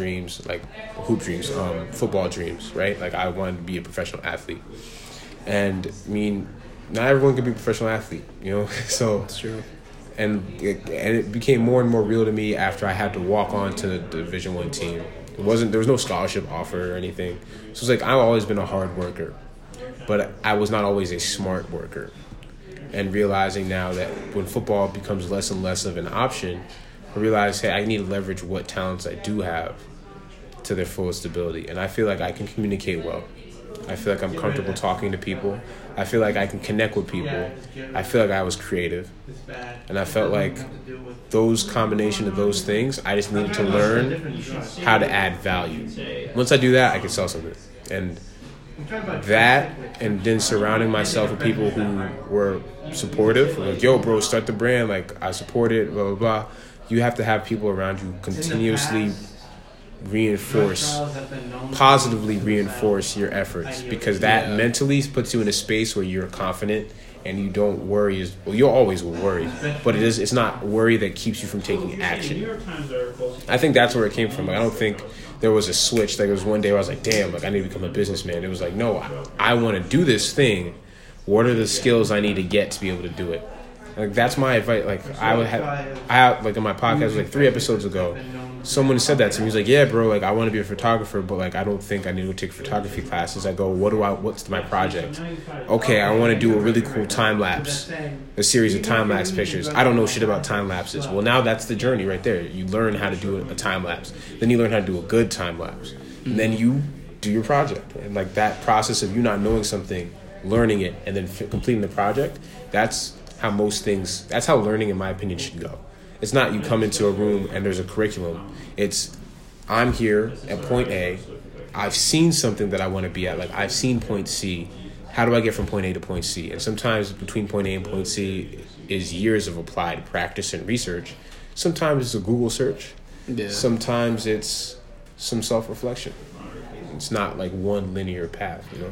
dreams, right? Like, I wanted to be a professional athlete. And I mean, not everyone can be a professional athlete, you know? So That's true. And it became more and more real to me after I had to walk on to the Division I team. There was no scholarship offer or anything. So it's like, I've always been a hard worker, but I was not always a smart worker. And realizing now that when football becomes less and less of an option, I realize, hey, I need to leverage what talents I do have to their fullest ability. And I feel like I can communicate well. I feel like I'm comfortable talking to people. I feel like I can connect with people. I feel like I was creative. And I felt like those combination of those things, I just needed to learn how to add value. Once I do that, I can sell something. And that, and then surrounding myself with people who were supportive, like, yo, bro, start the brand, like, I support it, blah, blah, blah. You have to have people around you continuously positively reinforce your efforts, because that mentally puts you in a space where you're confident and you don't worry. You'll always worry, but it's not worry that keeps you from taking action. I think that's where it came from. Like, I don't think there was a switch. Like, there was one day where I was like, damn, like, I need to become a businessman. It was like, no, I want to do this thing. What are the skills I need to get to be able to do it? Like, that's my advice. Like, I like on my podcast, like 3 episodes ago, someone said that to me. He's like, yeah, bro, like, I want to be a photographer, but like, I don't think I need to take photography classes. I go, what's my project? Okay, I want to do a really cool time lapse, a series of time lapse pictures. I don't know shit about time lapses. Well, now that's the journey right there. You learn how to do a time lapse. Then you learn how to do a good time lapse. And then you do your project. And like, that process of you not knowing something, learning it, and then completing the project, that's how learning, in my opinion, should go. It's not you come into a room and there's a curriculum. It's, I'm here at point A. I've seen something that I want to be at. Like, I've seen point C. How do I get from point A to point C? And sometimes between point A and point C is years of applied practice and research. Sometimes it's a Google search. Yeah. Sometimes it's some self-reflection. It's not like one linear path, you know?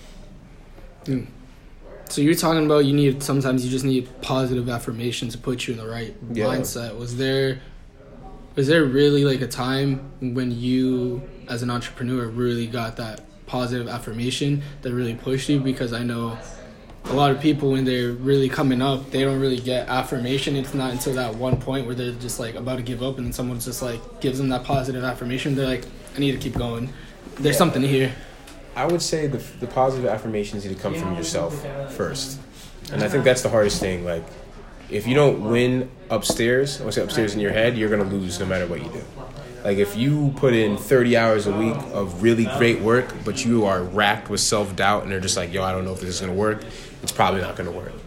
So you're talking about sometimes you just need positive affirmation to put you in the right mindset. Was there really like a time when you, as an entrepreneur, really got that positive affirmation that really pushed you? Because I know a lot of people, when they're really coming up, they don't really get affirmation. It's not until that one point where they're just like about to give up, and then someone just like gives them that positive affirmation. They're like, I need to keep going. There's something here. I would say the positive affirmations need to come from yourself first. And I think that's the hardest thing. Like, if you don't win upstairs, I want to say upstairs in your head, you're going to lose no matter what you do. Like, if you put in 30 hours a week of really great work, but you are racked with self-doubt and they're just like, yo, I don't know if this is going to work, it's probably not going to work.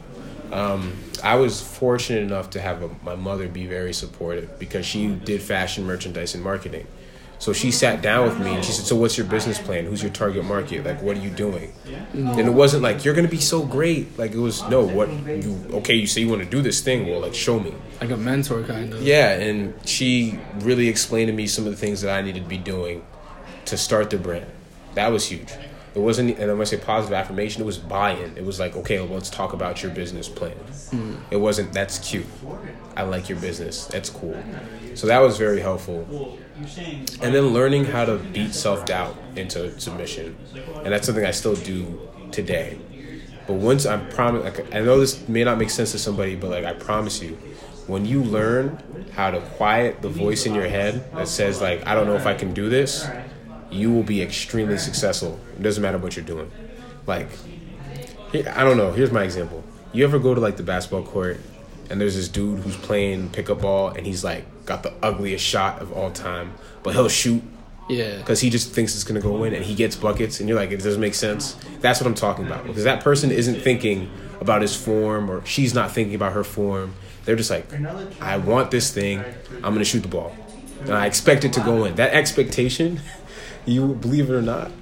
I was fortunate enough to have my mother be very supportive because she did fashion merchandise and marketing. So she sat down with me and she said, so what's your business plan? Who's your target market? Like, what are you doing? And it wasn't like, you're going to be so great. Like, it was, no, you say you want to do this thing. Well, like, show me. Like a mentor kind of. Yeah, and she really explained to me some of the things that I needed to be doing to start the brand. That was huge. It wasn't, and when I say positive affirmation, it was buy-in. It was like, okay, well, let's talk about your business plan. It wasn't, that's cute. I like your business. That's cool. So that was very helpful. And then learning how to beat self-doubt into submission. And that's something I still do today. But once I promise, like, I know this may not make sense to somebody, but like, I promise you, when you learn how to quiet the voice in your head that says like, I don't know if I can do this, you will be extremely successful. It doesn't matter what you're doing. Like, I don't know. Here's my example. You ever go to like the basketball court and there's this dude who's playing pickup ball and he's like got the ugliest shot of all time, but he'll shoot. Yeah. Because he just thinks it's going to go in and he gets buckets and you're like, it doesn't make sense. That's what I'm talking about. Because that person isn't thinking about his form or she's not thinking about her form. They're just like, I want this thing. I'm going to shoot the ball. And I expect it to go in. That expectation... You believe it or not,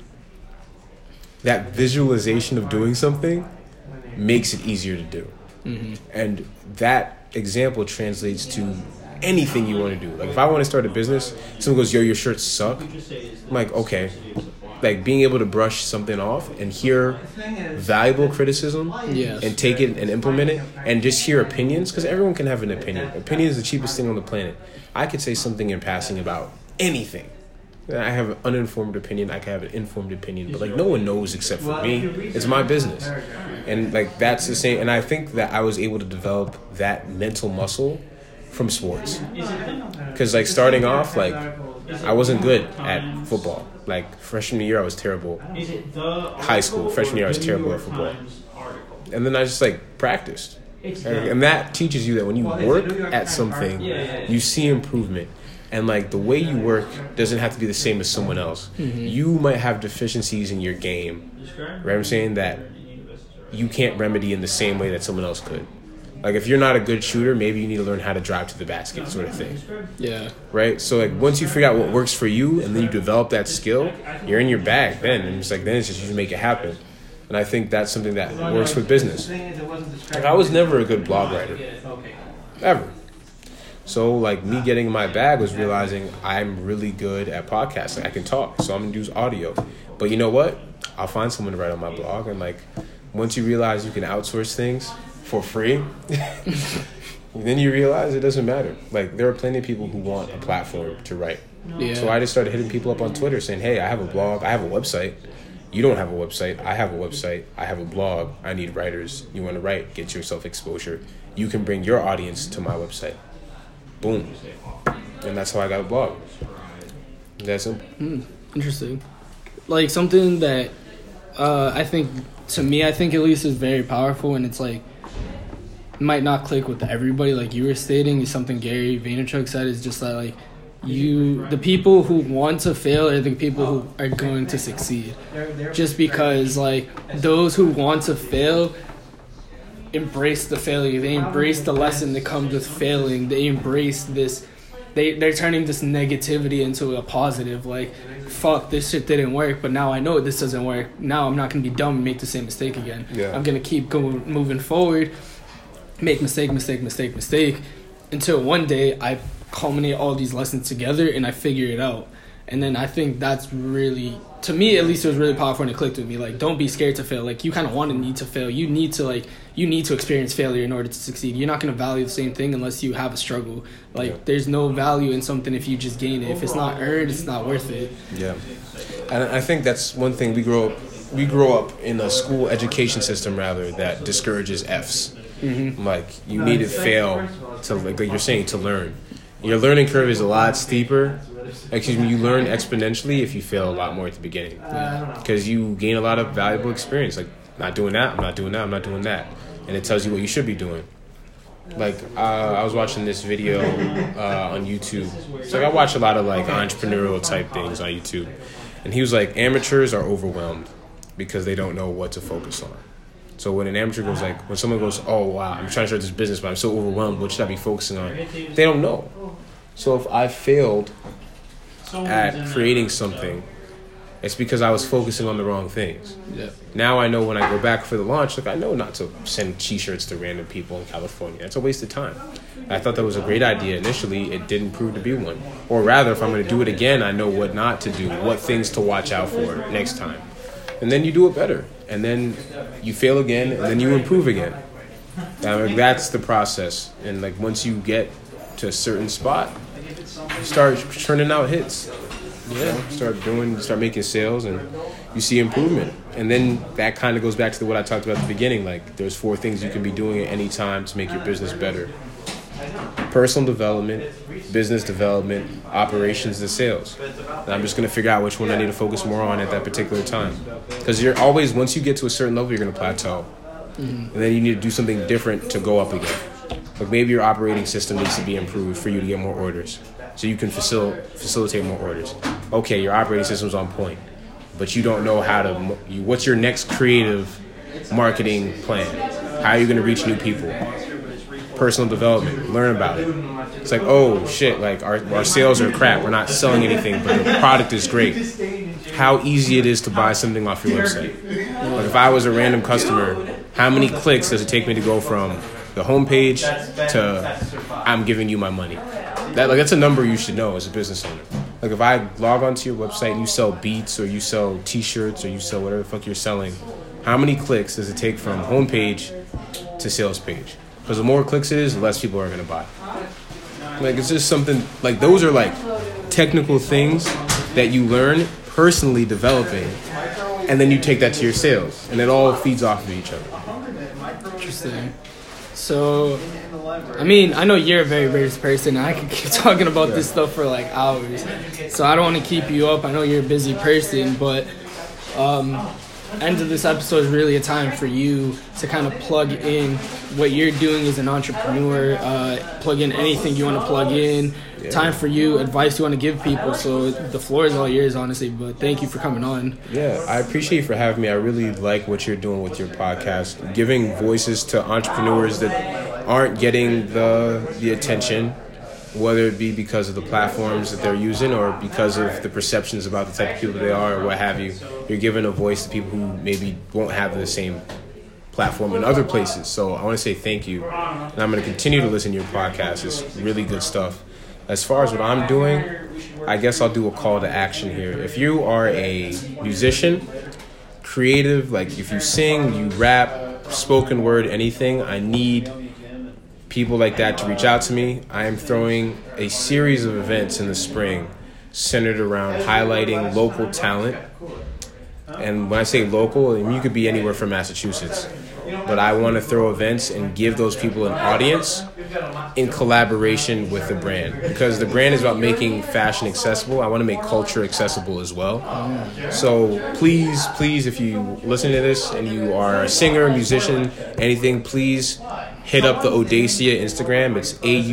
that visualization of doing something makes it easier to do. Mm-hmm. And that example translates to anything you want to do. Like, if I want to start a business, someone goes, yo, your shirts suck. I'm like, okay. Like, being able to brush something off and hear valuable criticism and take it and implement it and just hear opinions, because everyone can have an opinion. Opinion is the cheapest thing on the planet. I could say something in passing about anything. I have an uninformed opinion. I can have an informed opinion, but like no one knows except for me. It's my business, and like that's the same. And I think that I was able to develop that mental muscle from sports, because like starting off, like I wasn't good at football. Like freshman year, I was terrible. High school, freshman year, I was terrible at football, and then I just like practiced, and that teaches you that when you work at something, you see improvement. And, like, the way you work doesn't have to be the same as someone else. Mm-hmm. You might have deficiencies in your game, right? I'm saying that you can't remedy in the same way that someone else could. Like, if you're not a good shooter, maybe you need to learn how to drive to the basket sort of thing. Yeah. Right? So, like, once you figure out what works for you and then you develop that skill, you're in your bag then. And it's like, then it's just you just make it happen. And I think that's something that works with business. Like, I was never a good blog writer. Ever. So, like, me getting in my bag was realizing I'm really good at podcasting. I can talk, so I'm going to use audio. But you know what? I'll find someone to write on my blog. And, like, once you realize you can outsource things for free, then you realize it doesn't matter. Like, there are plenty of people who want a platform to write. Yeah. So I just started hitting people up on Twitter saying, hey, I have a blog. I have a website. You don't have a website. I have a website. I have a blog. I need writers. You want to write. Get yourself exposure. You can bring your audience to my website. Boom. And that's how I got a blog. That's simple. Interesting. Like, something that I think, to me, I think at least is very powerful, and it's like, might not click with everybody, like you were stating, is something Gary Vaynerchuk said, is just that, like, the people who want to fail are the people who are going to succeed. Just because, like, those who want to fail embrace the failure. They embrace the lesson that comes with failing. They embrace this. They're turning this negativity into a positive. Like, fuck, this shit didn't work, but now I know this doesn't work. Now I'm not going to be dumb and make the same mistake again. Yeah. I'm going to keep moving forward, make mistake, until one day I culminate all these lessons together and I figure it out. And then I think that's really, to me at least, it was really powerful and it clicked with me. Like, don't be scared to fail. Like, you kind of need to fail. You need to experience failure in order to succeed. You're not going to value the same thing unless you have a struggle. Like, there's no value in something if you just gain it. If it's not earned, it's not worth it. Yeah. And I think that's one thing we grow up in a school education system, rather, that discourages Fs. Mm-hmm. Like, you need to fail to, like you're saying, to learn. Your learning curve is a lot steeper. You learn exponentially if you fail a lot more at the beginning. Because you gain a lot of valuable experience. Like, not doing that, I'm not doing that, I'm not doing that. And it tells you what you should be doing. Like, I was watching this video on YouTube. It's like I watch a lot of like entrepreneurial type things on YouTube, and he was like, amateurs are overwhelmed because they don't know what to focus on. So when an amateur goes like, when someone goes, oh wow, I'm trying to start this business, but I'm so overwhelmed, what should I be focusing on? They don't know. So if I failed at creating something, it's because I was focusing on the wrong things. Yeah. Now I know when I go back for the launch, like I know not to send T-shirts to random people in California. That's a waste of time. I thought that was a great idea initially. It didn't prove to be one. Or rather, if I'm going to do it again, I know what not to do, what things to watch out for next time. And then you do it better. And then you fail again, and then you improve again. That's the process. And like once you get to a certain spot, you start churning out hits. Yeah, start making sales, and you see improvement. And then that kind of goes back to what I talked about at the beginning. Like, there's 4 things you can be doing at any time to make your business better: personal development, business development, operations, and sales. And I'm just going to figure out which one I need to focus more on at that particular time. Because you're always, once you get to a certain level, you're going to plateau. And then you need to do something different to go up again. Like maybe your operating system needs to be improved for you to get more orders, so you can facilitate more orders. Okay, your operating system's on point, but you don't know how to. What's your next creative marketing plan? How are you going to reach new people? Personal development, learn about it. It's like, oh shit, like our sales are crap. We're not selling anything, but the product is great. How easy it is to buy something off your website. Like if I was a random customer, how many clicks does it take me to go from the homepage to I'm giving you my money? That's a number you should know as a business owner. Like if I log onto your website and you sell beats or you sell T-shirts or you sell whatever the fuck you're selling, how many clicks does it take from homepage to sales page? Because the more clicks it is, the less people are going to buy. Like it's just something, like those are like technical things that you learn personally developing, and then you take that to your sales, and it all feeds off of each other. Interesting. So, I mean, I know you're a very busy person. I could keep talking about this stuff for like hours. So I don't want to keep you up. I know you're a busy person, but end of this episode is really a time for you to kind of plug in what you're doing as an entrepreneur, plug in anything you want to plug in. Yeah. Time for you, advice you want to give people. So the floor is all yours, honestly, but thank you for coming on. Yeah, I appreciate you for having me. I really like what you're doing with your podcast, giving voices to entrepreneurs that aren't getting the attention, whether it be because of the platforms that they're using or because of the perceptions about the type of people they are or what have you. You're giving a voice to people who maybe won't have the same platform in other places. So I want to say thank you. And I'm going to continue to listen to your podcast. It's really good stuff. As far as what I'm doing, I guess I'll do a call to action here. If you are a musician, creative, like if you sing, you rap, spoken word, anything, I need people like that to reach out to me. I am throwing a series of events in the spring centered around highlighting local talent. And when I say local, I mean, you could be anywhere from Massachusetts. But I want to throw events and give those people an audience in collaboration with the brand. Because the brand is about making fashion accessible. I want to make culture accessible as well. So please, if you listen to this and you are a singer, musician, anything, please hit up the Audacia Instagram. It's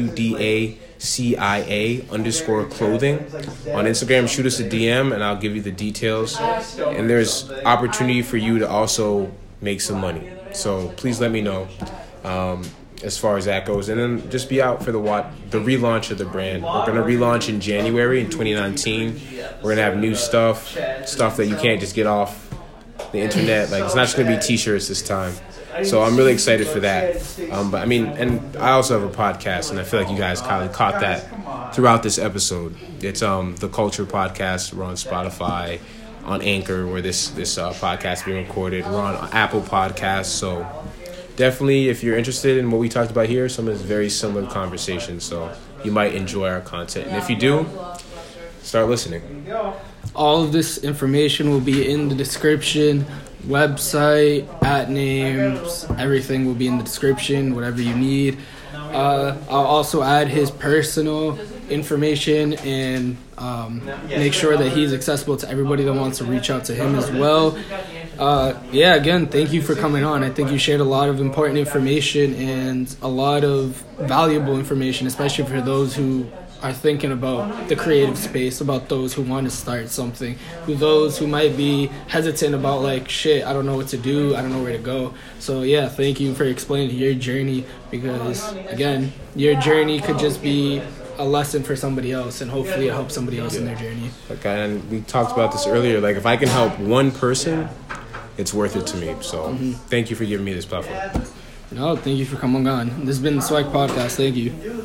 AUDACIA_clothing. On Instagram, shoot us a DM and I'll give you the details. And there's opportunity for you to also make some money. So please let me know as far as that goes. And then just be out for the relaunch of the brand. We're going to relaunch in January in 2019. We're going to have new stuff that you can't just get off the internet. Like, it's not just going to be T-shirts this time. So I'm really excited for that. But I mean, and I also have a podcast, and I feel like you guys kind of caught that throughout this episode. It's the Culture Podcast. We're on Spotify, on Anchor, where this podcast is being recorded. We're on Apple Podcasts. So definitely, if you're interested in what we talked about here, some of it's very similar conversations. So you might enjoy our content. And if you do, start listening. All of this information will be in the description. Website, @names, everything will be in the description, whatever you need. I'll also add his personal information and make sure that he's accessible to everybody that wants to reach out to him as well. Yeah, again, thank you for coming on. I think you shared a lot of important information and a lot of valuable information, especially for those who are thinking about the creative space, about those who want to start something, those who might be hesitant about like, shit, I don't know what to do, I don't know where to go. So yeah, thank you for explaining your journey, because again, your journey could just be a lesson for somebody else, and hopefully it helps somebody else in their journey. Okay, and we talked about this earlier. Like, if I can help one person, it's worth it to me. So thank you for giving me this platform. No, thank you for coming on. This has been the Swag Podcast. Thank you.